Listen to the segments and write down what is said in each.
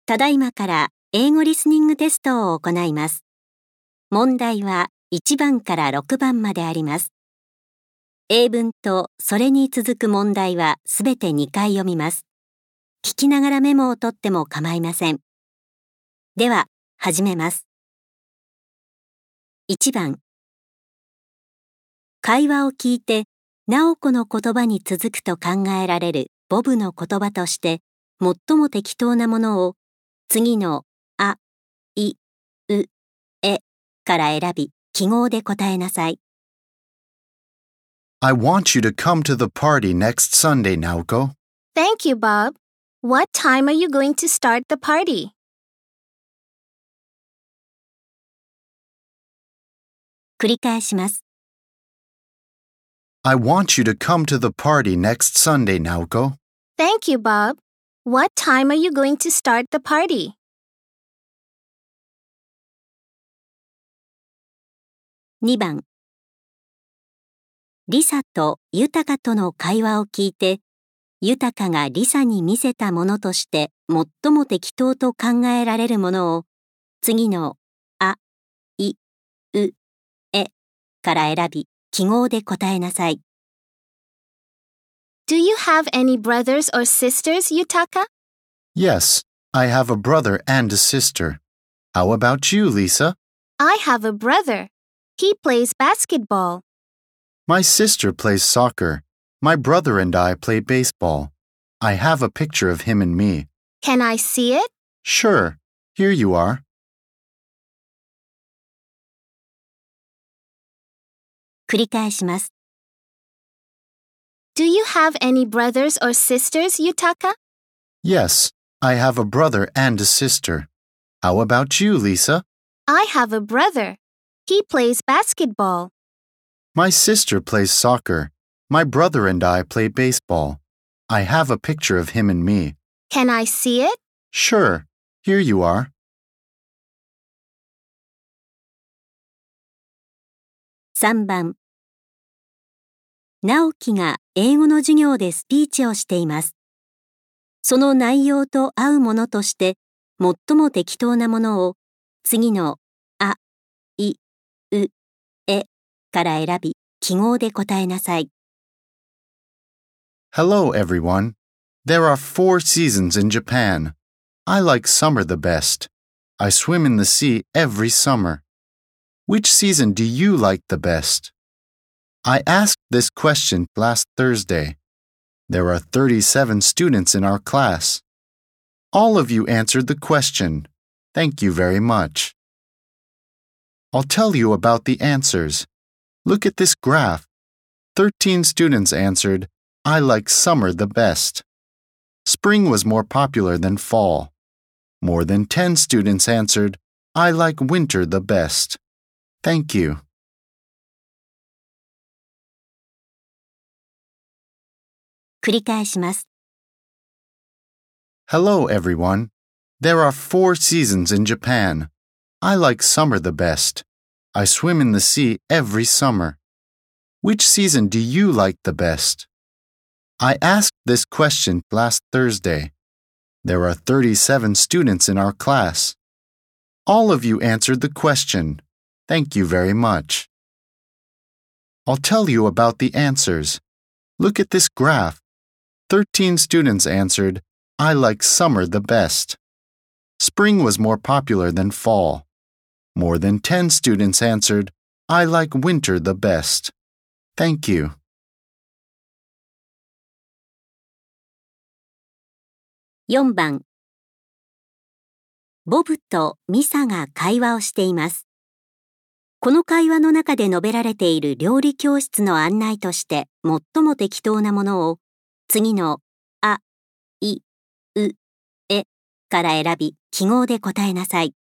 ただいまから英語リスニングテストを行います。問題は1番から6番まであります。英文とそれに続く問題はすべて2回読みます。聞きながらメモを取っても構いません。では、始めます。1番。会話を聞いて、直子の言葉に続くと考えられるボブの言葉として、最も適当なものを次のあ、い、う、えから選び、記号で答えなさい。 I want you to come to the party next Sunday, Naoko. Thank you, Bob. What time are you going to start the party? 繰り返します。 I want you to come to the party next Sunday, Naoko. Thank you, Bob. What time are you going to start the party? 2番。リサとユタカとの会話を聞いて、ユタカがリサに見せたものとして最も適当と考えられるものを次のあ、い、う、えから選び、記号で答えなさい。 Do you have any brothers or sisters, Yutaka? Yes, I have a brother and a sister. How about you, Lisa? I have a brother. He plays basketball. My sister plays soccer. My brother and I play baseball. I have a picture of him and me. Can I see it? Sure. Here you are. 繰り返します。 Do you have any brothers or sisters, Yutaka? Yes, I have a brother and a sister. How about you, Lisa? I have a brother. He plays basketball. My sister plays soccer. My brother and I play baseball. I have a picture of him and me. Can I see it? Sure. Here you are. 3番。直樹が英語の授業でスピーチをしています。その内容と合うものとして、最も適当なものを次のあ、い、う、えから選び、記号で答えなさい。 Hello, everyone. There are 4 seasons in Japan. I like summer the best. I swim in the sea every summer. Which season do you like the best? I asked this question last Thursday. There are 37 students in our class. All of you answered the question. Thank you very much. I'll tell you about the answers. Look at this graph. 13 students answered, I like summer the best. Spring was more popular than fall. More than 10 students answered, I like winter the best. Thank you. 繰り返します。 Hello, everyone. There are 4 seasons in Japan. I like summer the best. I swim in the sea every summer. Which season do you like the best? I asked this question last Thursday. There are 37 students in our class. All of you answered the question. Thank you very much. I'll tell you about the answers. Look at this graph. 13 students answered, I like summer the best. Spring was more popular than fall. More than 10 students answered, I like winter the best. Thank you. 4番。ボブとミサが会話をしています。この会話の中で述べられている料理教室の案内として最も適当なものを次のあ、い、う、えから選び、記号で答えなさい。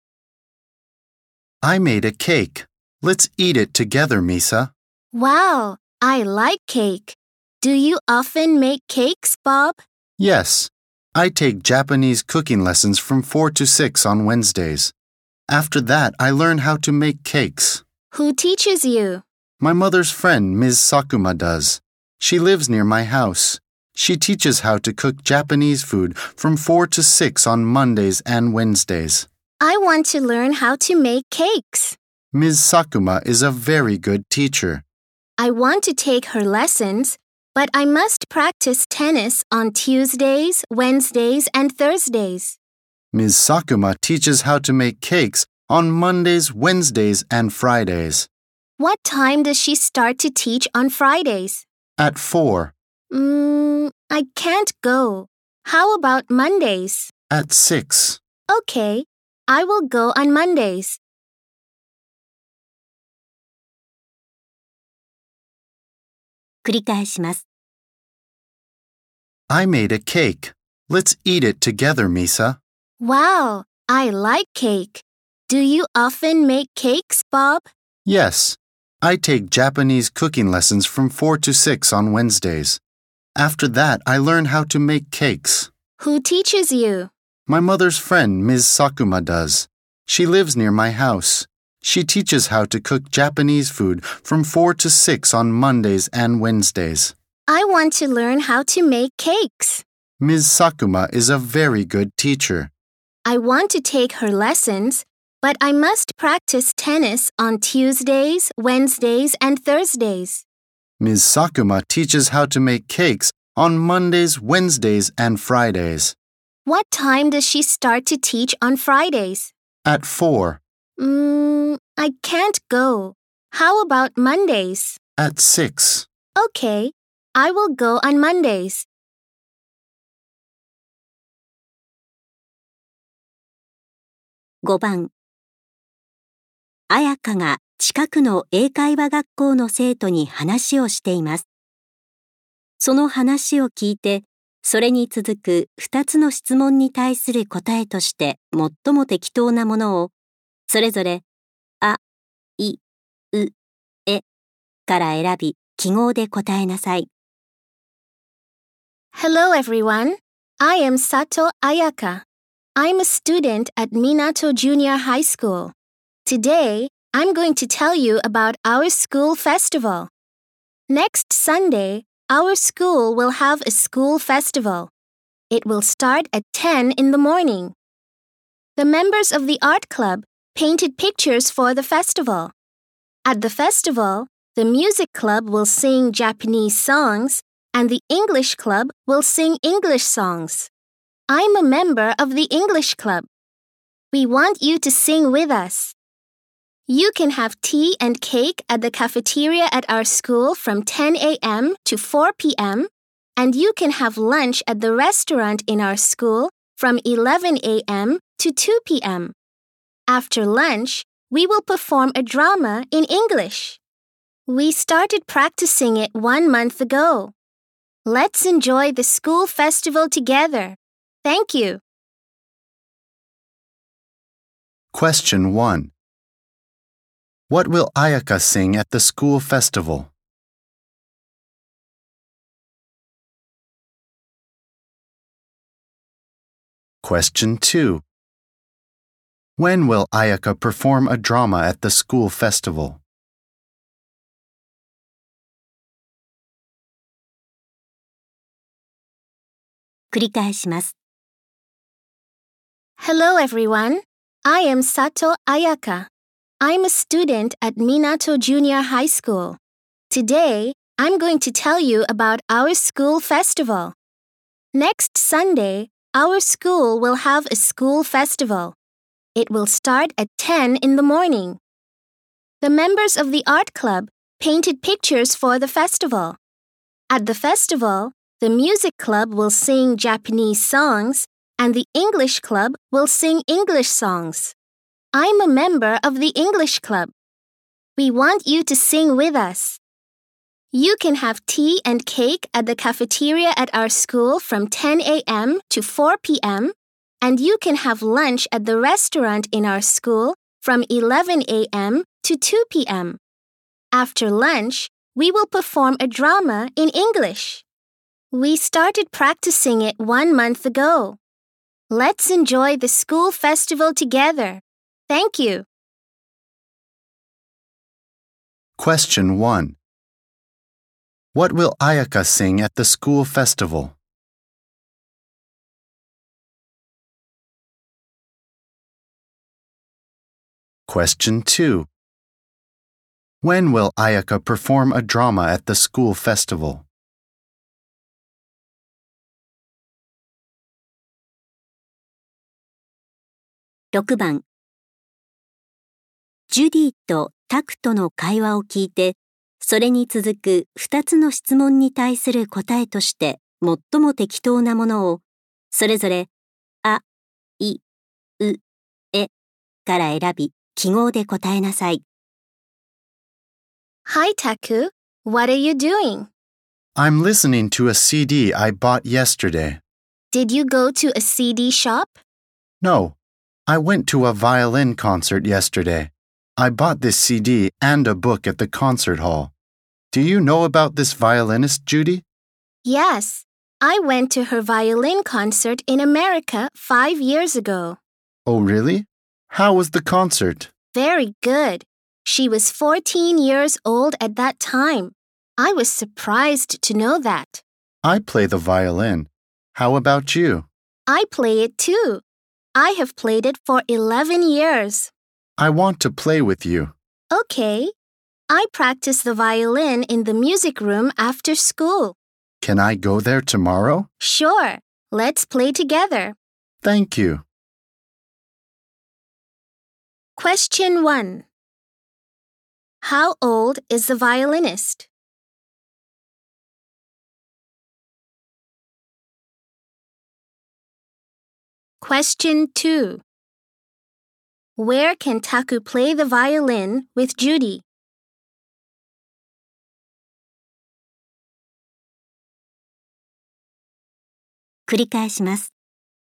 I made a cake. Let's eat it together, Misa. Wow, I like cake. Do you often make cakes, Bob? Yes. I take Japanese cooking lessons from 4 to 6 on Wednesdays. After that, I learn how to make cakes. Who teaches you? My mother's friend, Ms. Sakuma, does. She lives near my house. She teaches how to cook Japanese food from 4 to 6 on Mondays and Wednesdays. I want to learn how to make cakes. Ms. Sakuma is a very good teacher. I want to take her lessons, but I must practice tennis on Tuesdays, Wednesdays, and Thursdays. Ms. Sakuma teaches how to make cakes on Mondays, Wednesdays, and Fridays. What time does she start to teach on Fridays? At 4. I can't go. How about Mondays? At 6. Okay, I will go on Mondays. 繰り返します。 I made a cake. Let's eat it together, Misa. Wow, I like cake. Do you often make cakes, Bob? Yes. I take Japanese cooking lessons from 4 to 6 on Wednesdays. After that, I learn how to make cakes. Who teaches you? My mother's friend, Ms. Sakuma, does. She lives near my house. She teaches how to cook Japanese food from 4 to 6 on Mondays and Wednesdays. I want to learn how to make cakes. Ms. Sakuma is a very good teacher. I want to take her lessons, but I must practice tennis on Tuesdays, Wednesdays, and Thursdays. Ms. Sakuma teaches how to make cakes on Mondays, Wednesdays, and Fridays. What time does she start to teach on Fridays? At 4. I can't go. How about Mondays? At 6. Okay, I will go on Mondays. 5番。彩香が近くの英会話学校の生徒に話をしています。その話を聞いて、それに続く2つの質問に対する答えとして最も適当なものを、それぞれ、あ、い、う、えから選び、記号で答えなさい。 Hello everyone. I am Sato Ayaka. I'm a student at Minato Junior High School. Today, I'm going to tell you about our school festival. Next Sunday, our school will have a school festival. It will start at 10 in the morning. The members of the art club painted pictures for the festival. At the festival, the music club will sing Japanese songs and the English club will sing English songs. I'm a member of the English club. We want you to sing with us. You can have tea and cake at the cafeteria at our school from 10 a.m. to 4 p.m., and you can have lunch at the restaurant in our school from 11 a.m. to 2 p.m. After lunch, we will perform a drama in English. We started practicing it 1 month ago. Let's enjoy the school festival together. Thank you. Question 1. What will Ayaka sing at the school festival? Question 2. When will Ayaka perform a drama at the school festival? Hello everyone. I am Sato Ayaka. I'm a student at Minato Junior High School. Today, I'm going to tell you about our school festival. Next Sunday, our school will have a school festival. It will start at 10 in the morning. The members of the art club painted pictures for the festival. At the festival, the music club will sing Japanese songs and the English club will sing English songs. I'm a member of the English club. We want you to sing with us. You can have tea and cake at the cafeteria at our school from 10 a.m. to 4 p.m., and you can have lunch at the restaurant in our school from 11 a.m. to 2 p.m. After lunch, we will perform a drama in English. We started practicing it 1 month ago. Let's enjoy the school festival together. Thank you. Question 1. What will Ayaka sing at the school festival? Question 2. When will Ayaka perform a drama at the school festival? 6番。ジュディとタクとの会話を聞いて、それに続く2つの質問に対する答えとして最も適当なものを、それぞれ、あ、い、う、えから選び、記号で答えなさい。 Hi, Taku. What are you doing? I'm listening to a CD I bought yesterday. Did you go to a CD shop? No, I went to a violin concert yesterday. I bought this CD and a book at the concert hall. Do you know about this violinist, Judy? Yes. I went to her violin concert in America 5 years ago. Oh, really? How was the concert? Very good. She was 14 years old at that time. I was surprised to know that. I play the violin. How about you? I play it too. I have played it for 11 years. I want to play with you. Okay. I practice the violin in the music room after school. Can I go there tomorrow? Sure. Let's play together. Thank you. Question 1. How old is the violinist? Question 2. Where can Taku play the violin with Judy? 繰り返します。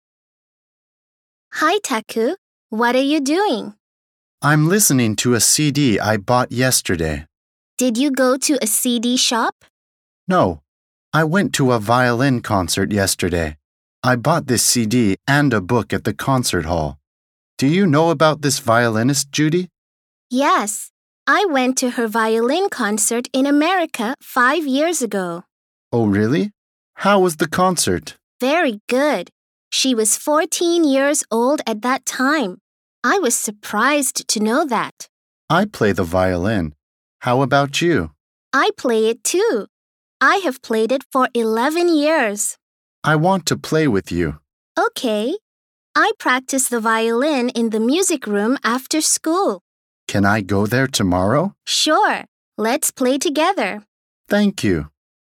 Hi, Taku. What are you doing? I'm listening to a CD I bought yesterday. Did you go to a CD shop? No, I went to a violin concert yesterday. I bought this CD and a book at the concert hall. Do you know about this violinist, Judy? Yes. I went to her violin concert in America 5 years ago. Oh, really? How was the concert? Very good. She was 14 years old at that time. I was surprised to know that. I play the violin. How about you? I play it too. I have played it for 11 years. I want to play with you. Okay. I practice the violin in the music room after school. Can I go there tomorrow? Sure. Let's play together. Thank you.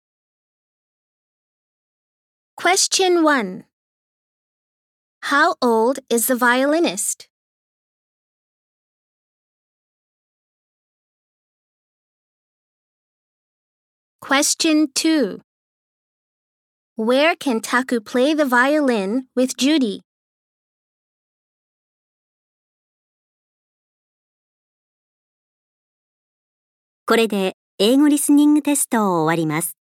Question 1. How old is the violinist? Question 2. Where can Taku play the violin with Judy? これで英語リスニングテストを終わります。